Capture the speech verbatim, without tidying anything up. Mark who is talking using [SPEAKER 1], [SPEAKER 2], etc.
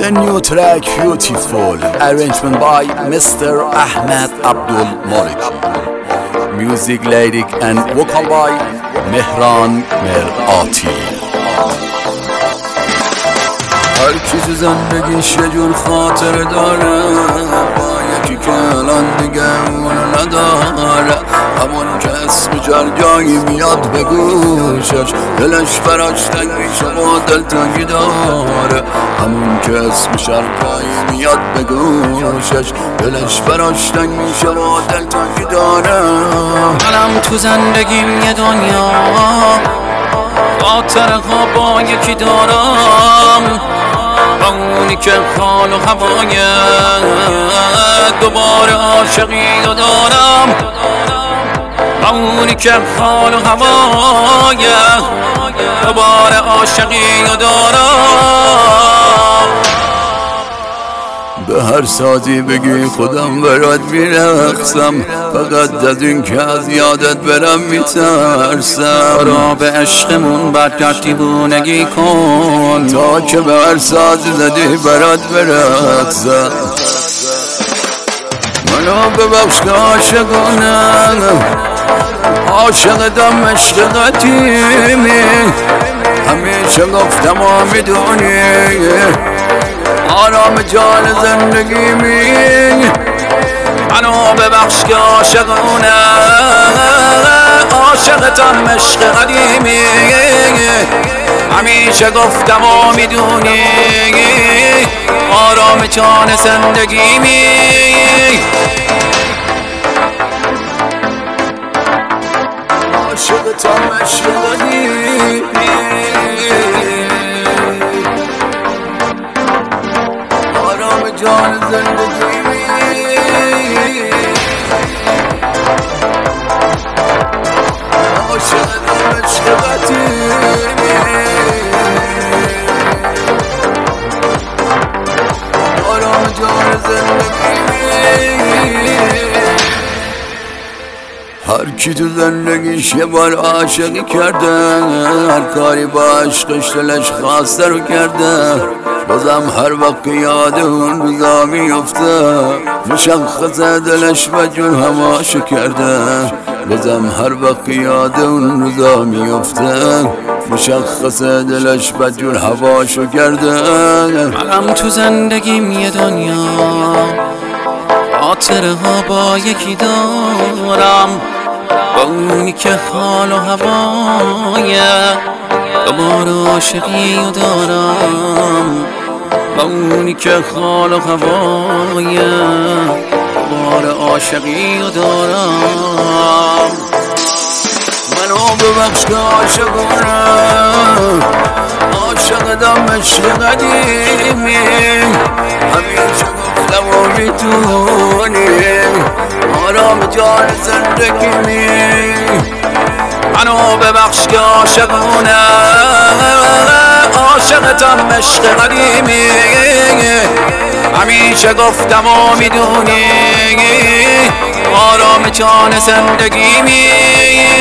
[SPEAKER 1] The new track Beautiful, arrangement by Mister Ahmed Abdul Maliki. Music, lyric and vocal by Mehran Merati.
[SPEAKER 2] هر کی تو زندگیش یه جور خاطر داره، با یکی که الان دیگه اونو نداره، همون که اسم جرجایی میاد به گوشش، دلش براش تنگ میشه و دلتنگی داره، همون که اسم جرجایی میاد به گوشش، دلش براش تنگ میشه و دلتنگی داره.
[SPEAKER 3] منم تو زندگیم یه دنیا خاطرها با یکی دارم، با اونی که حال و هوای دوباره عاشقی رو دارم، با اونی که حال و هوای دوباره عاشقی رو دارم.
[SPEAKER 2] به هر سازی بگی خودم برات میرقصم، فقط از این که از یادت برم میترسم.
[SPEAKER 3] را به عشقمون برگرد دیوونگی کن،
[SPEAKER 2] تا که به هر سازی زدی برات برقصم. منو ببخش که عاشقانم، عاشقتم عشق قدیمی، همیشه گفتم و میدونی آرام جان زندگیمی.
[SPEAKER 3] منو ببخش که عاشقونه، عاشقتم عشق قدیمی، همیشه گفتم و میدونی آرام جان زندگیمی.
[SPEAKER 2] عاشقتم عشق قدیمی، جان زندگیمی. عاشقتم عشق قدیمی، آرام جان زندگیمی. هر کی تو زندگیش یه بار عاشقی کرده، هر کاری با عشقش دلش خواسته رو کرده، بازم هر وقت یاد اون روزا میفته، مشخصه دلش و جون هماشو کرده، بازم هر وقت یاد اون روزا میفته، مشخصه دلش و جون هواشو کرده.
[SPEAKER 3] منم تو زندگیم یه دنیا خاطره ها با یکی دارم، با اونی که حال و هوای دوباره عاشقی رو دارم، با اونی که حال و هوای دوباره عاشقی رو دارم.
[SPEAKER 2] منو ببخش که عاشقانم، عاشقتم عشق قدیمی، همیشه گفتم و میدونی آرام جان زندگیمی.
[SPEAKER 3] منو ببخش که عاشقونه، عاشقتم عشق قدیمی، همیشه گفتم و میدونی آرام جان زندگیمی.